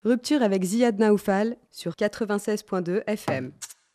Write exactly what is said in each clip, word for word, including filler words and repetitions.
Rupture avec Ziad Naoufal sur quatre-vingt-seize point deux F M.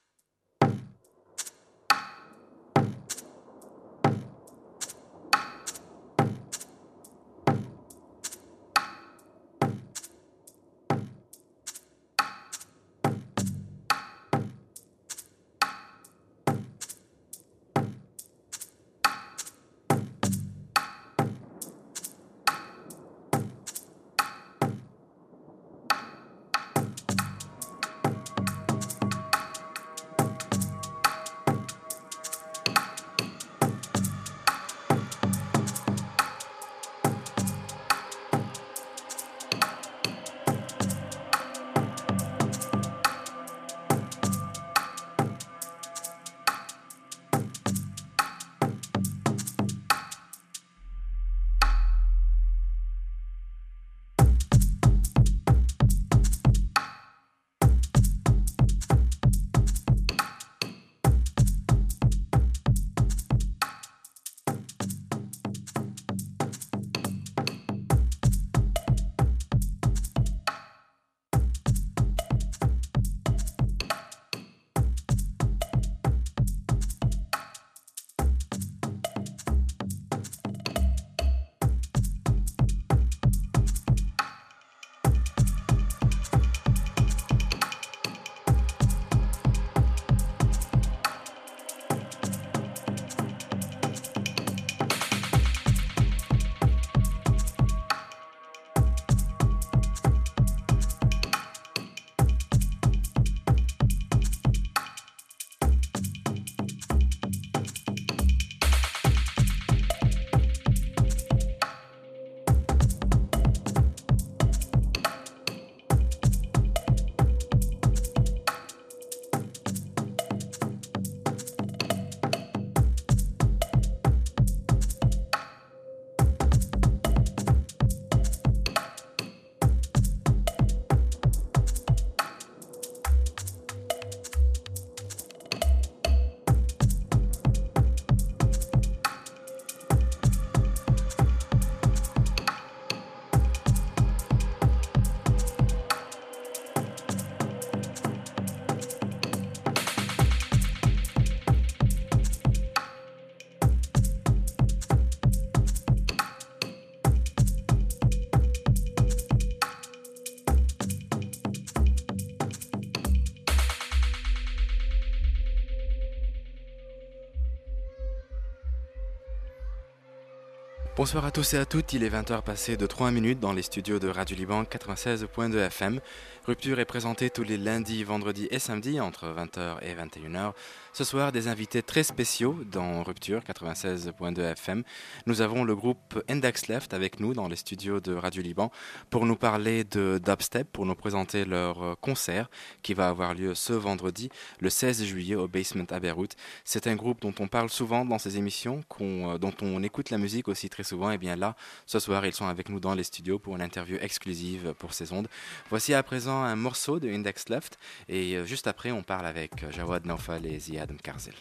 Bonsoir à tous et à toutes, il est vingt heures passées de trois minutes dans les studios de Radio Liban quatre-vingt-seize point deux F M. Rupture est présentée tous les lundis, vendredis et samedis entre vingt heures et vingt et une heures. Ce soir, des invités très spéciaux dans Rupture quatre-vingt-seize point deux F M. Nous avons le groupe Index Left avec nous dans les studios de Radio Liban pour nous parler de dubstep, pour nous présenter leur concert qui va avoir lieu ce vendredi, le seize juillet au Basement à Beyrouth. C'est un groupe dont on parle souvent dans ces émissions, qu'on, dont on écoute la musique aussi très souvent. Et bien là, ce soir, ils sont avec nous dans les studios pour une interview exclusive pour ces ondes. Voici à présent un morceau de Index Left et juste après, on parle avec Jawad Naoufal et Ziad Mkarzel.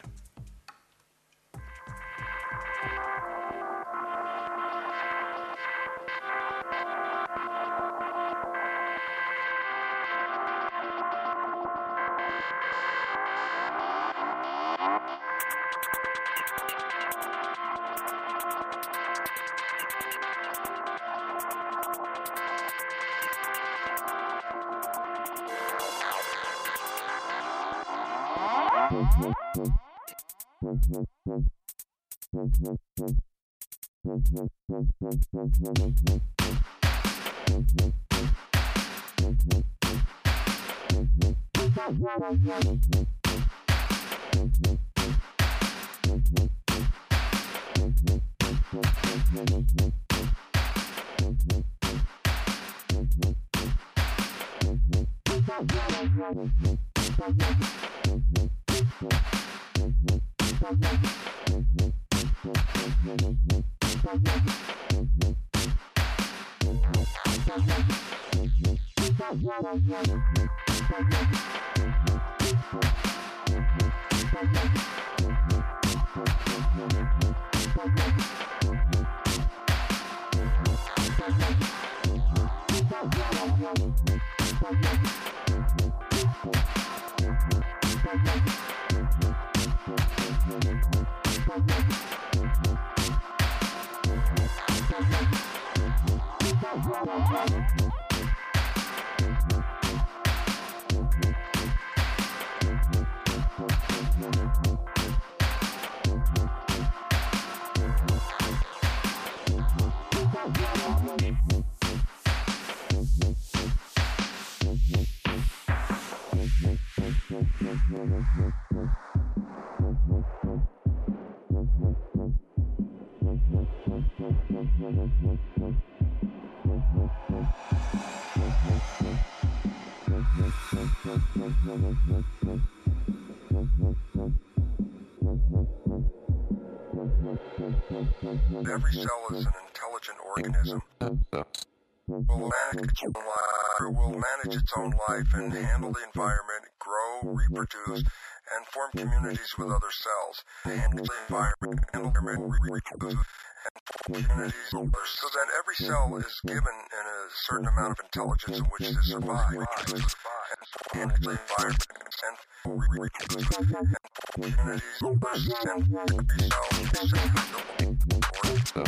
Every cell is an intelligent organism. Will manage its own life, will manage its own life and handle the environment, grow, reproduce, and form communities with other cells. Handle the environment, environment, reproduce, and form communities with others. So that every cell is given in a certain amount of intelligence in which to survive. And handle the environment and reproduce, and form communities with others. And every cell is a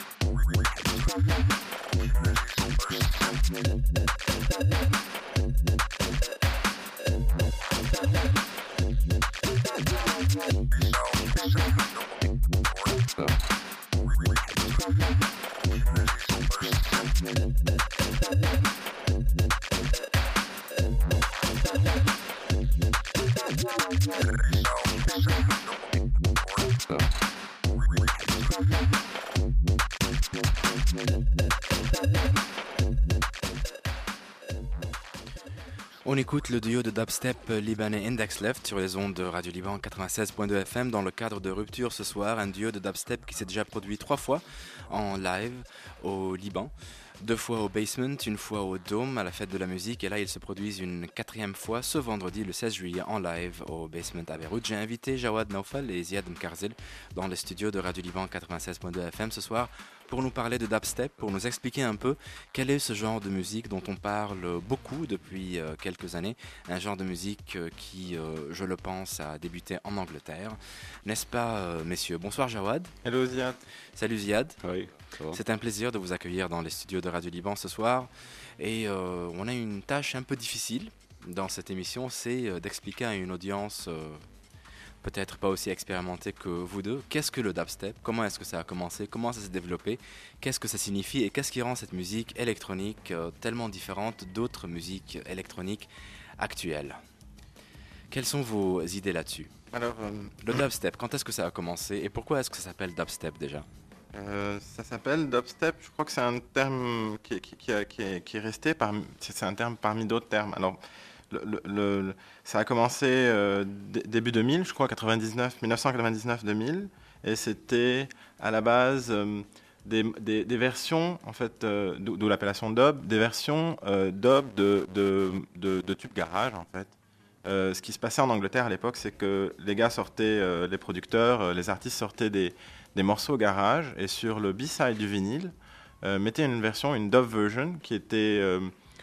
On écoute le duo de dubstep libanais Index Left sur les ondes de Radio Liban quatre-vingt-seize point deux F M dans le cadre de Rupture ce soir, un duo de dubstep qui s'est déjà produit trois fois en live au Liban. Deux fois au Basement, une fois au Dôme à la fête de la musique et là ils se produisent une quatrième fois ce vendredi le seize juillet en live au Basement à Beyrouth. J'ai invité Jawad Naufal et Ziad Mkarzil dans les studios de Radio Liban quatre-vingt-seize point deux F M ce soir pour nous parler de dubstep, pour nous expliquer un peu quel est ce genre de musique dont on parle beaucoup depuis euh, quelques années, un genre de musique euh, qui, euh, je le pense, a débuté en Angleterre. N'est-ce pas, euh, messieurs? Bonsoir Jawad. Hello Ziad. Salut Ziad. Oui, ça va. C'est un plaisir de vous accueillir dans les studios de Radio Liban ce soir. Et euh, on a une tâche un peu difficile dans cette émission, c'est euh, d'expliquer à une audience euh, peut-être pas aussi expérimentée que vous deux, qu'est-ce que le dubstep, comment est-ce que ça a commencé, comment ça s'est développé, qu'est-ce que ça signifie et qu'est-ce qui rend cette musique électronique euh, tellement différente d'autres musiques électroniques actuelles. Quelles sont vos idées là-dessus? Alors, euh, Le dubstep, quand est-ce que ça a commencé et pourquoi est-ce que ça s'appelle dubstep déjà? euh, ça s'appelle dubstep. Je crois que c'est un terme qui, qui, qui, a- qui est, qui est resté parmi. C'est c'est un terme parmi d'autres termes. Alors, le, le- le- le- ça a commencé euh, dé- début deux mille, je crois, quatre-vingt-dix-neuf, dix-neuf cent quatre-vingt-dix-neuf deux mille, et c'était à la base euh, des, des- des versions, en fait, euh, d'où d'où l'appellation dub, des versions euh, dub de, de, de, de tubes garage, en fait. Euh, ce qui se passait en Angleterre à l'époque, c'est que les gars sortaient, euh, les producteurs, euh, les artistes sortaient des, des morceaux garage et sur le B-side du vinyle, euh, mettaient une version, une dub version qui était euh,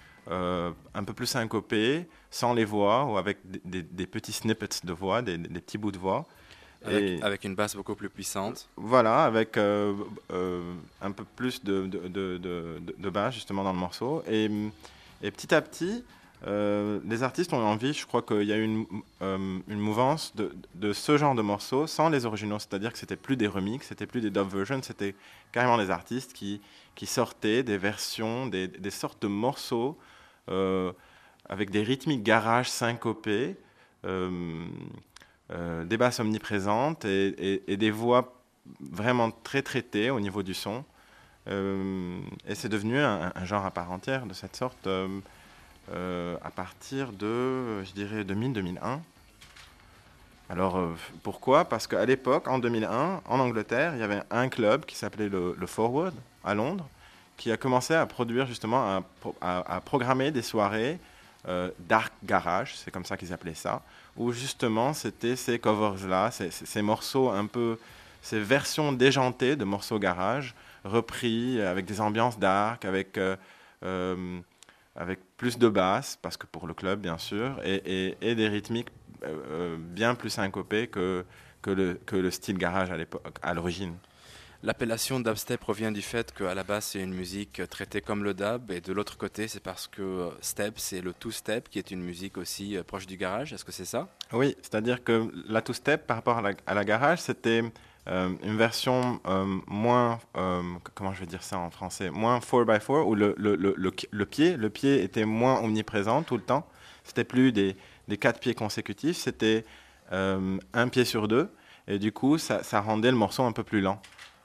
euh, un peu plus syncopée, sans les voix ou avec des, des- des petits snippets de voix, des, des petits bouts de voix. Avec, Et- avec une basse beaucoup plus puissante. Voilà, avec euh, euh, un peu plus de, de, de, de, de- de basse justement dans le morceau. Et, et petit à petit, euh, les artistes ont eu envie, je crois qu'il y a eu une, euh, une mouvance de, de ce genre de morceaux sans les originaux. C'est-à-dire que c'était plus des remixes, c'était plus des dub versions, c'était carrément les artistes qui, qui sortaient des versions, des, des sortes de morceaux euh, avec des rythmiques garage syncopés. Euh, euh, des basses omniprésentes et, et- et des voix vraiment très traitées au niveau du son. Euh, et c'est devenu un, un genre à part entière de cette sorte euh, euh, à partir de, je dirais, deux mille deux mille un. Alors, euh, pourquoi? Parce qu'à l'époque, en deux mille un, en Angleterre, il y avait un club qui s'appelait le, le Forward, à Londres, qui a commencé à produire justement, à, pro- à- à programmer des soirées euh, dark garage, c'est comme ça qu'ils appelaient ça, où justement c'était ces covers-là, ces, ces- ces morceaux un peu, ces versions déjantées de morceaux garage, repris avec des ambiances dark, avec, euh, euh, avec plus de basse, parce que pour le club, bien sûr, et, et, et des rythmiques euh, bien plus syncopées que, que, le, que le style garage à, l'époque, à l'origine. L'appellation dubstep provient du fait qu'à la base c'est une musique traitée comme le dub, et de l'autre côté c'est parce que step c'est le two-step qui est une musique aussi proche du garage. Est-ce que c'est ça? Oui, c'est-à-dire que la two-step par rapport à la, à la garage, c'était euh, une version euh, moins, euh, comment je vais dire ça en français, moins four by four, où le, le, le, le, le pied, le pied était moins omniprésent tout le temps. C'était plus des, des quatre pieds consécutifs, c'était euh, un pied sur deux, et du coup ça, ça rendait le morceau un peu plus lent.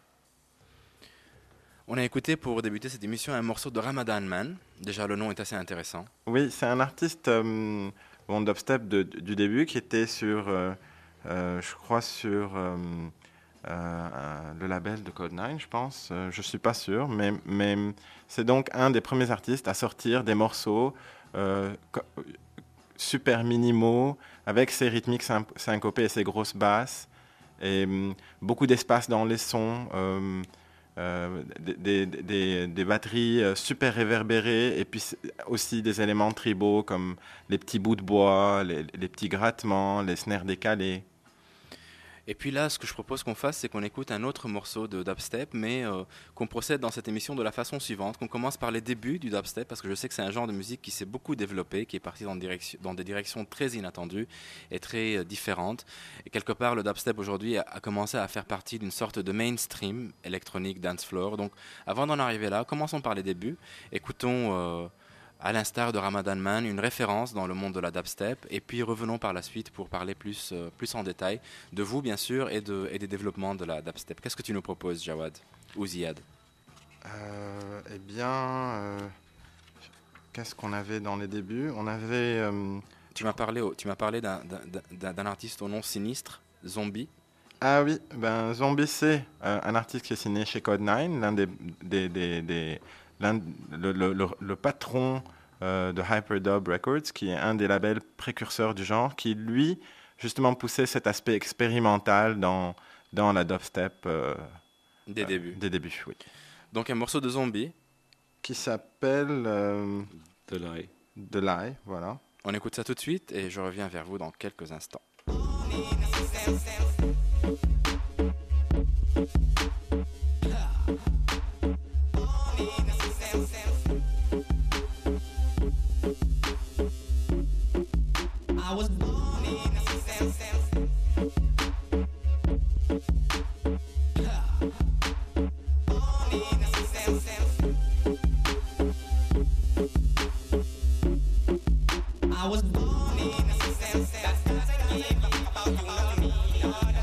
On a écouté pour débuter cette émission un morceau de Ramadan Man. Déjà, le nom est assez intéressant. Oui, c'est un artiste euh, bon, dubstep de, de, du début qui était sur, euh, euh, je crois, sur euh, euh, le label de Code nine, je pense. Euh, je ne suis pas sûr, mais, mais c'est donc un des premiers artistes à sortir des morceaux euh, super minimaux, avec ses rythmiques syncopées et ses grosses basses, et euh, beaucoup d'espace dans les sons. Euh, Euh, des, des, des, des batteries euh, super réverbérées, et puis aussi des éléments tribaux comme les petits bouts de bois, les, les petits grattements, les snares décalés. Et puis là, ce que je propose qu'on fasse, c'est qu'on écoute un autre morceau de dubstep, mais euh, qu'on procède dans cette émission de la façon suivante, qu'on commence par les débuts du dubstep, parce que je sais que c'est un genre de musique qui s'est beaucoup développé, qui est parti dans, direction, dans des directions très inattendues et très euh, différentes. Et quelque part, le dubstep aujourd'hui a, a commencé à faire partie d'une sorte de mainstream électronique dance floor. Donc avant d'en arriver là, commençons par les débuts. Écoutons... Euh, à l'instar de Ramadan Man, une référence dans le monde de la dubstep, et puis revenons par la suite pour parler plus, euh, plus en détail de vous, bien sûr, et, de, et des développements de la dubstep. Qu'est-ce que tu nous proposes, Jawad ou Ziad? euh, Eh bien, euh, qu'est-ce qu'on avait dans les débuts? On avait... Euh, tu m'as parlé, tu m'as parlé d'un, d'un, d'un artiste au nom sinistre, Zombie. Ah oui, ben, Zombie, c'est euh, un artiste qui est signé chez Code nine, l'un des... des, des, des l'un, le, le, le, le patron euh, de Hyperdub Records, qui est un des labels précurseurs du genre, qui, lui, justement, poussait cet aspect expérimental dans, dans la dubstep euh, des euh, débuts. Des débuts, oui. Donc un morceau de Zombie. Qui s'appelle... Euh, The Lie. The Lie, voilà. On écoute ça tout de suite, et je reviens vers vous dans quelques instants. I was born in a cell, cell. Born in a cell, cell. I was born in a cell, cell. Doesn't give a fuck about you, love me, Lord.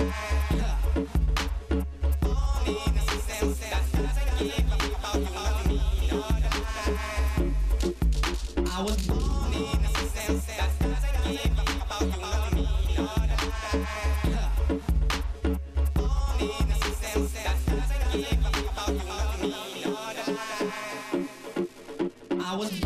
Born in a cell, cell. Doesn't give a fuck about you, love me, Lord. I was born in a cell, cell. I was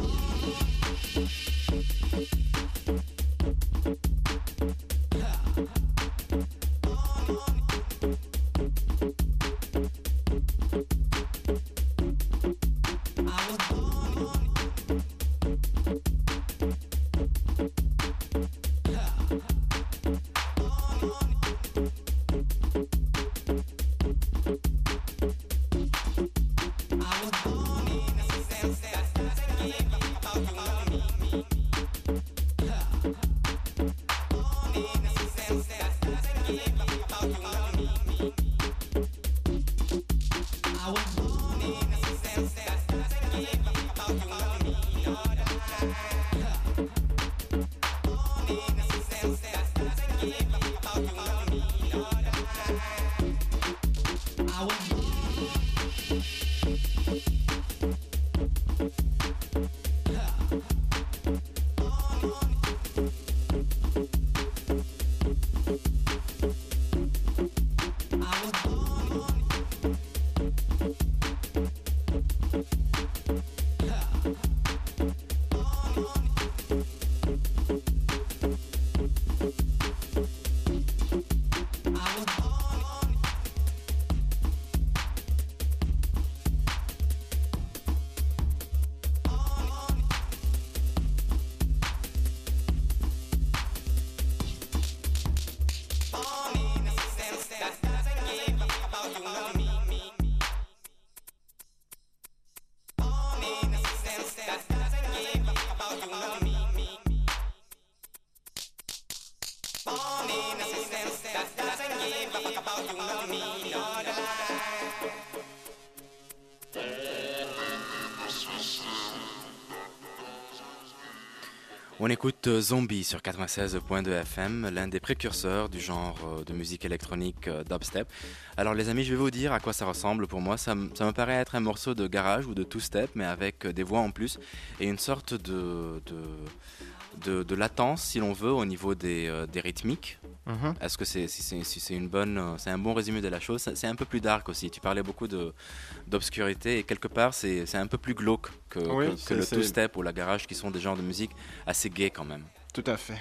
On écoute euh, Zombie sur quatre-vingt-seize point deux F M, l'un des précurseurs du genre euh, de musique électronique euh, dubstep. Alors les amis, je vais vous dire à quoi ça ressemble pour moi. Ça, m- ça me paraît être un morceau de garage ou de two-step, mais avec euh, des voix en plus et une sorte de, de, de, de latence, si l'on veut, au niveau des, euh, des rythmiques. Mhm. Est-ce que c'est si c'est si c'est une bonne, euh, c'est un bon résumé de la chose? C'est c'est un peu plus dark aussi. Tu parlais beaucoup de d'obscurité et quelque part c'est c'est un peu plus glauque que, Oui, que, que c'est- le c'est- two-step ou la garage qui sont des genres de musique assez gays quand même. Tout à fait.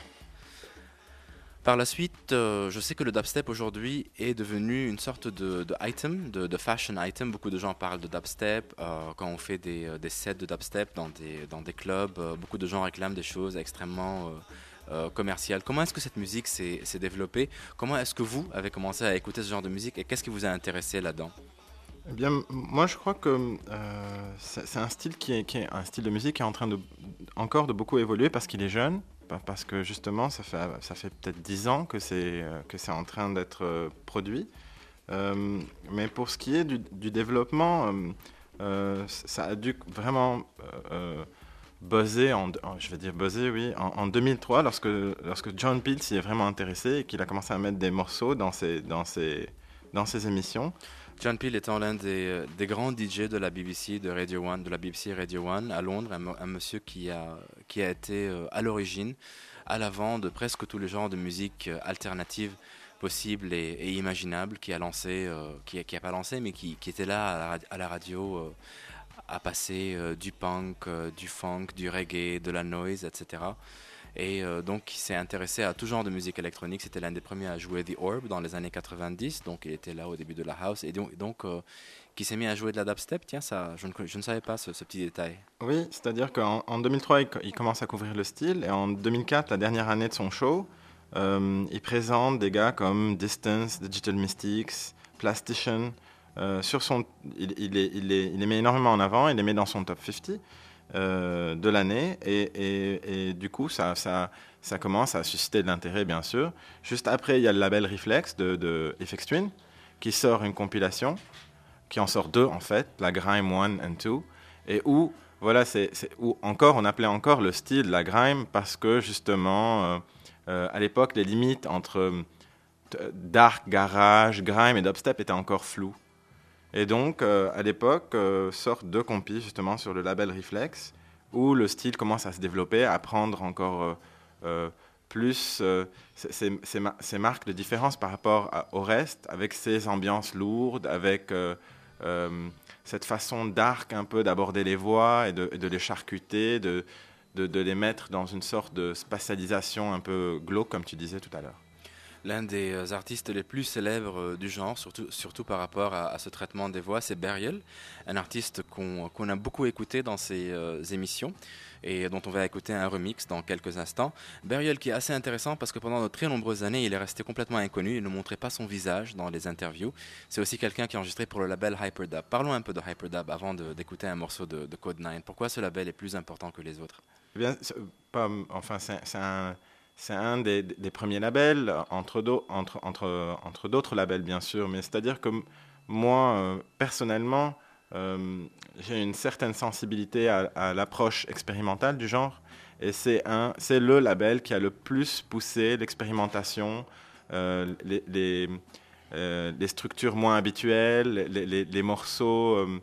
Par la suite, euh, je sais que le dubstep aujourd'hui est devenu une sorte de, de item, de, de fashion item. Beaucoup de gens parlent de dubstep euh, quand on fait des, euh, des sets de dubstep dans des, dans des clubs. euh, beaucoup de gens réclament des choses extrêmement euh, euh, commerciales. Comment est-ce que cette musique s'est s'est développée? Comment est-ce que vous avez commencé à écouter ce genre de musique et qu'est-ce qui vous a intéressé là-dedans? Eh bien, m- moi, je crois que euh, c'est c'est un style qui est, qui est un style de musique qui est en train de encore de beaucoup évoluer parce qu'il est jeune, pa- parce que justement, ça fait ça fait peut-être dix ans que c'est euh, que c'est en train d'être euh, produit. Euh, mais pour ce qui est du, du développement, euh, euh, ça a dû vraiment euh, euh, buzzer, en, en- je vais dire buzzer, oui, en, en deux mille trois, lorsque lorsque John Peel s'y est vraiment intéressé et qu'il a commencé à mettre des morceaux dans ses dans ses dans ses émissions. John Peel étant l'un des, euh, des grands D J de la B B C, de Radio One, de la B B C Radio One à Londres, un, mo- un monsieur qui a, qui a été euh, à l'origine, à l'avant de presque tous les genres de musique euh, alternative possibles et, et imaginables, qui a lancé, euh, qui, a- qui a pas lancé, mais qui, qui était là à la, radi- à la radio euh, à passer euh, du punk, euh, du funk, du reggae, de la noise, et cetera. Et euh, donc, il s'est intéressé à tout genre de musique électronique. C'était l'un des premiers à jouer The Orb dans les années quatre-vingt-dix. Donc, il était là au début de la house. Et donc, donc euh, qui s'est mis à jouer de la dubstep. Tiens, ça, je ne, co- je ne savais pas ce, ce petit détail. Oui, c'est-à-dire qu'en en deux mille trois, il, co- il commence à couvrir le style, et en deux mille quatre, la dernière année de son show, euh, il présente des gars comme Distance, Digital Mystics, Plastician. Euh, sur son, il, il, les, il, les, il les met énormément en avant, il les met dans son top cinquante euh, de l'année, et, et, et du coup, ça, ça, ça commence à susciter de l'intérêt, bien sûr. Juste après, il y a le label Reflex de, de F X Twin, qui sort une compilation, qui en sort deux en fait, la Grime one and two, et où, voilà, c'est, c'est- où encore, on appelait encore le style la Grime parce que justement, euh, euh, à l'époque, les limites entre euh, t- dark, garage, Grime et dubstep étaient encore floues. Et donc, euh, à l'époque, euh, sortent deux compis justement sur le label Reflex, où le style commence à se développer, à prendre encore euh, euh, plus euh, ces, ces- ces ma- ces marques de différence par rapport à- au reste, avec ces ambiances lourdes, avec euh, euh, cette façon dark un peu d'aborder les voix et de, et de les charcuter, de, de, de les mettre dans une sorte de spatialisation un peu glauque, comme tu disais tout à l'heure. L'un des euh, artistes les plus célèbres euh, du genre, surtout, surtout par rapport à, à ce traitement des voix, c'est Burial, un artiste qu'on qu'on a beaucoup écouté dans ses euh, émissions et dont on va écouter un remix dans quelques instants. Burial qui est assez intéressant parce que pendant de très nombreuses années, il est resté complètement inconnu, il ne montrait pas son visage dans les interviews. C'est aussi quelqu'un qui a enregistré pour le label Hyperdub. Parlons un peu de Hyperdub avant de- d'écouter un morceau de, de Code nine. Pourquoi ce label est plus important que les autres? Eh bien, c'est pas, enfin, c'est c'est un, c'est un des, des premiers labels, entre, d'au- entre, entre, entre d'autres labels, bien sûr. Mais c'est-à-dire que m- moi, euh, personnellement, euh, j'ai une certaine sensibilité à, à l'approche expérimentale du genre. Et c'est un, c'est le label qui a le plus poussé l'expérimentation, euh, les, les, euh, les structures moins habituelles, les, les, les morceaux, euh,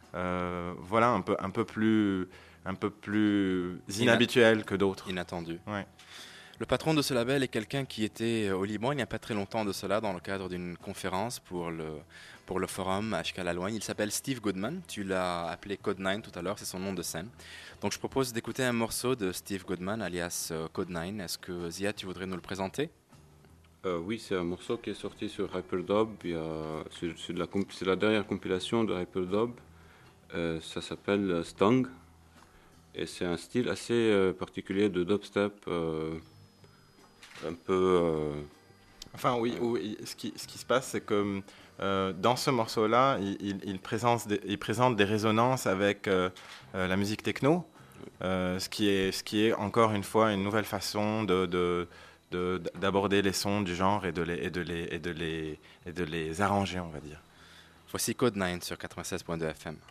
euh, voilà, un peu, un peu plus un peu plus inhabituel que d'autres. Inattendu. Ouais. Le patron de ce label est quelqu'un qui était euh, au Liban il n'y a pas très longtemps de cela dans le cadre d'une conférence pour le, pour le forum H K Lalouane. Il s'appelle Steve Goodman. Tu l'as appelé Code nine tout à l'heure, c'est son nom de scène. Donc je propose d'écouter un morceau de Steve Goodman alias euh, Code nine. Est-ce que Zia, tu voudrais nous le présenter? Euh, oui, c'est un morceau qui est sorti sur Hyperdub. Il y a, sur, sur la, comp- c'est la dernière compilation de Hyperdub. Euh, ça s'appelle euh, Stung. Et c'est un style assez euh, particulier de dubstep. euh, un peu. euh, Enfin, oui, oui, ce, qui, ce qui se passe, c'est que euh, dans ce morceau-là, il, il- il présente des, il présente des résonances avec euh, euh, la musique techno, euh, ce, qui est, ce qui est encore une fois une nouvelle façon de, de- de- d'aborder les sons du genre et de les, et de les, et de les, et de les arranger, on va dire. Voici Code nine sur quatre-vingt-seize point deux F M.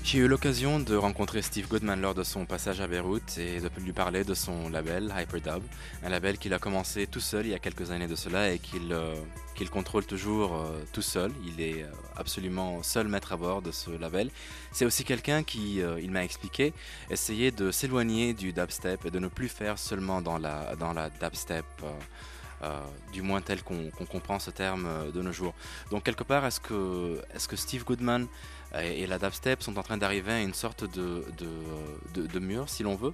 J'ai eu l'occasion de rencontrer Steve Goodman lors de son passage à Beyrouth et de lui parler de son label Hyperdub, un label qu'il a commencé tout seul il y a quelques années de cela et qu'il euh, qu'il contrôle toujours euh, tout seul. Il est euh, absolument seul maître à bord de ce label. C'est aussi quelqu'un qui, euh, il m'a expliqué, essayait de s'éloigner du dubstep et de ne plus faire seulement dans la, dans la dubstep. Euh, Euh, du moins tel qu'on qu'on comprend ce terme euh, de nos jours. Donc quelque part, est-ce que, est-ce que Steve Goodman et, et la dubstep sont en train d'arriver à une sorte de, de, de, de mur, si l'on veut?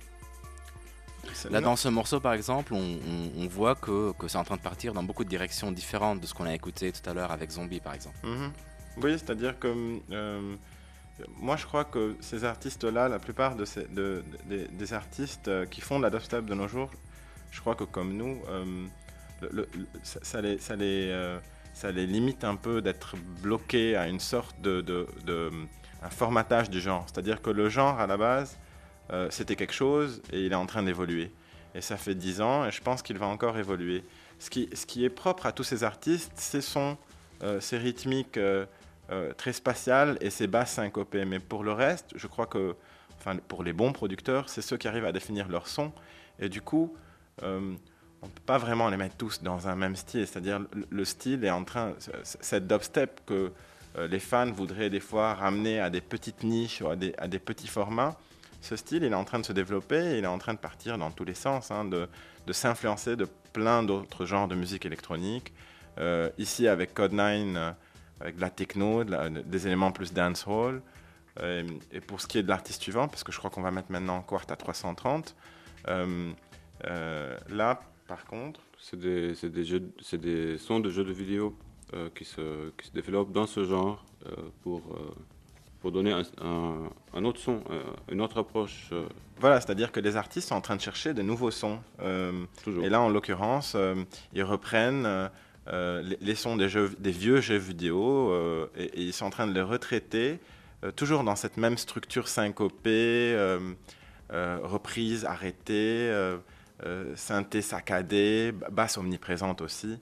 Là, dans ce morceau, par exemple, on, on, on voit que, que c'est en train de partir dans beaucoup de directions différentes de ce qu'on a écouté tout à l'heure avec Zombie, par exemple. Mm-hmm. Oui, c'est-à-dire que euh, moi, je crois que ces artistes-là, la plupart de ces, de, de, des artistes qui font de la dubstep de nos jours, je crois que comme nous, euh, Le, le, ça, ça, les, ça, les, euh, ça les limite un peu d'être bloqués à une sorte de, de, de un formatage du genre. C'est-à-dire que le genre, à la base, euh, c'était quelque chose et il est en train d'évoluer. Et ça fait dix ans et je pense qu'il va encore évoluer. Ce qui, ce qui est propre à tous ces artistes, ce sont euh, ces rythmiques euh, euh, très spatiales et ces basses syncopées. Mais pour le reste, je crois que, enfin, pour les bons producteurs, c'est ceux qui arrivent à définir leur son. Et du coup... Euh, on ne peut pas vraiment les mettre tous dans un même style, c'est-à-dire le, le style est en train, cette dubstep que euh, les fans voudraient des fois ramener à des petites niches ou à des, à des petits formats, ce style il est en train de se développer, et il est en train de partir dans tous les sens, hein, de, de s'influencer de plein d'autres genres de musique électronique. Euh, ici avec Code neuf, euh, avec de la techno, de la, des éléments plus dancehall. Euh, et pour ce qui est de l'artiste suivant, parce que je crois qu'on va mettre maintenant Quart à trois cent trente, euh, euh, là, par contre, c'est des, c'est des, jeux, c'est des sons de jeux de vidéo euh, qui, se, qui se développent dans ce genre euh, pour, euh, pour donner un, un, un autre son, euh, une autre approche. Euh. Voilà, c'est-à-dire que les artistes sont en train de chercher de nouveaux sons. Euh, Toujours. Et là, en l'occurrence, euh, ils reprennent euh, les, les sons des, jeux, des vieux jeux vidéo euh, et, et ils sont en train de les retraiter, euh, toujours dans cette même structure syncopée, euh, euh, reprise, arrêtée, euh, Euh, synthé saccadé, basse omniprésente aussi.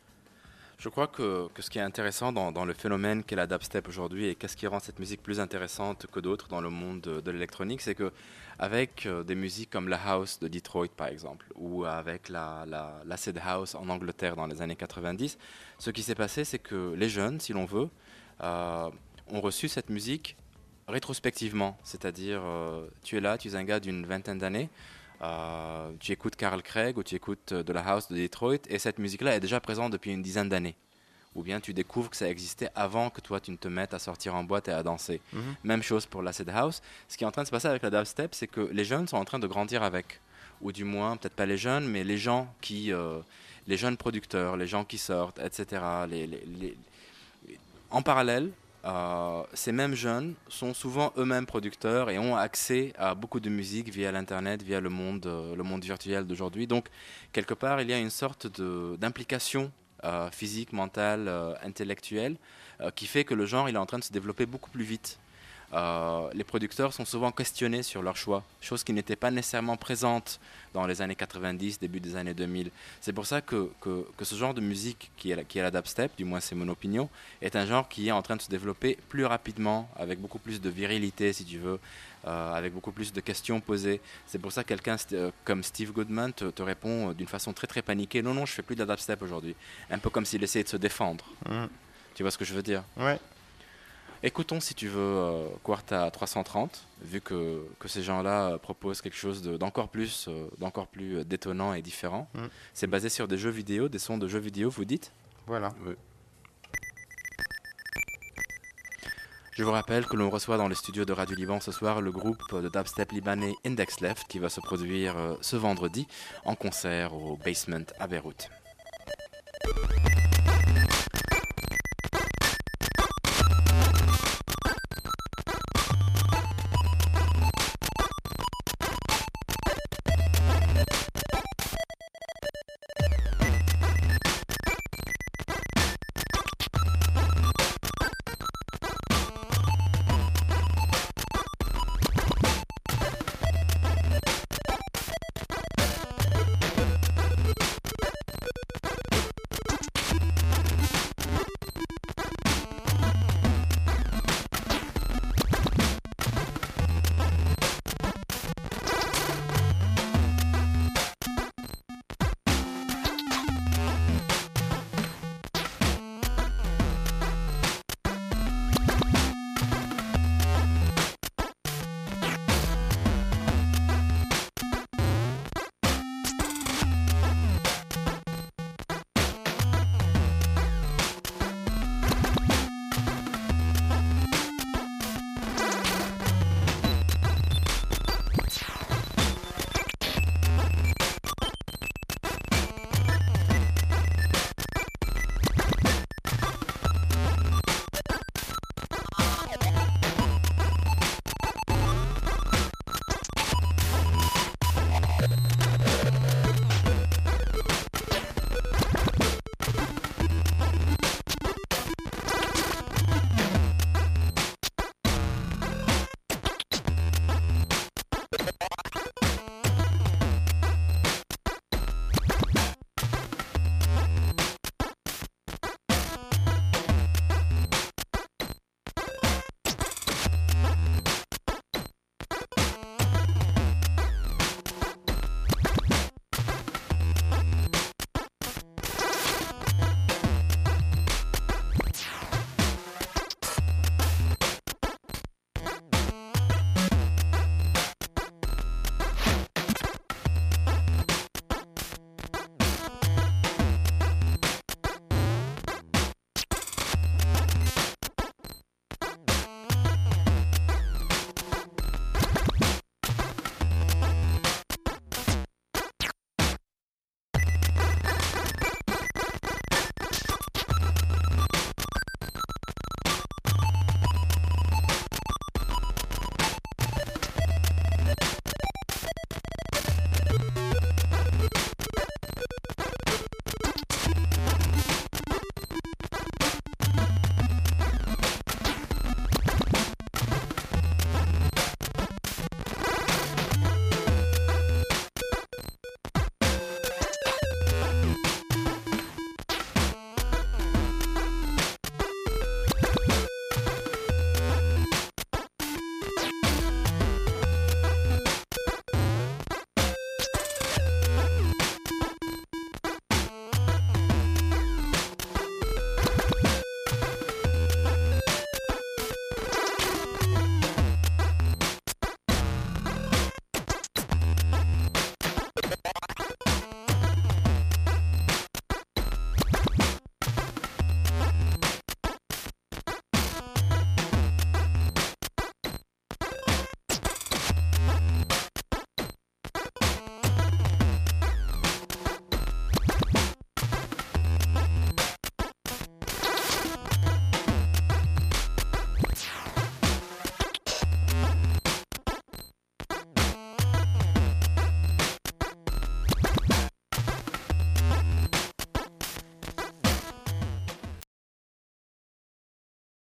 Je crois que, que ce qui est intéressant dans, dans le phénomène qu'est la dubstep aujourd'hui et qu'est-ce qui rend cette musique plus intéressante que d'autres dans le monde de, de l'électronique, c'est qu'avec euh, des musiques comme la house de Detroit par exemple, ou avec la, la, l'acid house en Angleterre dans les années quatre-vingt-dix, ce qui s'est passé c'est que les jeunes, si l'on veut, euh, ont reçu cette musique rétrospectivement, c'est-à-dire euh, tu es là, tu es un gars d'une vingtaine d'années, Euh, tu écoutes Carl Craig ou tu écoutes de la house de Detroit et cette musique-là est déjà présente depuis une dizaine d'années. Ou bien tu découvres que ça existait avant que toi tu ne te mettes à sortir en boîte et à danser. Mm-hmm. Même chose pour l'acid house. Ce qui est en train de se passer avec la dubstep, c'est que les jeunes sont en train de grandir avec. Ou du moins, peut-être pas les jeunes, mais les gens qui... Euh, les jeunes producteurs, les gens qui sortent, et cetera. Les, les, les... En parallèle, Euh, ces mêmes jeunes sont souvent eux-mêmes producteurs et ont accès à beaucoup de musique via l'internet, via le monde, euh, le monde virtuel d'aujourd'hui. Donc, quelque part, il y a une sorte de, d'implication euh, physique, mentale, euh, intellectuelle, euh, qui fait que le genre il est en train de se développer beaucoup plus vite. Euh, les producteurs sont souvent questionnés sur leur choix, chose qui n'était pas nécessairement présente dans les années quatre-vingt-dix, début des années deux mille. C'est pour ça que, que, que ce genre de musique qui est, la, qui est la dubstep, du moins c'est mon opinion, est un genre qui est en train de se développer plus rapidement, avec beaucoup plus de virilité si tu veux, euh, avec beaucoup plus de questions posées. C'est pour ça que quelqu'un euh, comme Steve Goodman te, te répond d'une façon très très paniquée, non non je fais plus de la dubstep aujourd'hui, un peu comme s'il essayait de se défendre. Mmh. Tu vois ce que je veux dire? Ouais. Écoutons, si tu veux, euh, Quart à trois cent trente, vu que, que ces gens-là euh, proposent quelque chose de, d'encore plus, euh, d'encore plus euh, détonnant et différent. Mm. C'est basé sur des jeux vidéo, des sons de jeux vidéo, vous dites? Voilà. Oui. Je vous rappelle que l'on reçoit dans les studios de Radio Liban ce soir le groupe de dubstep libanais Index Left qui va se produire euh, ce vendredi en concert au Basement à Beyrouth.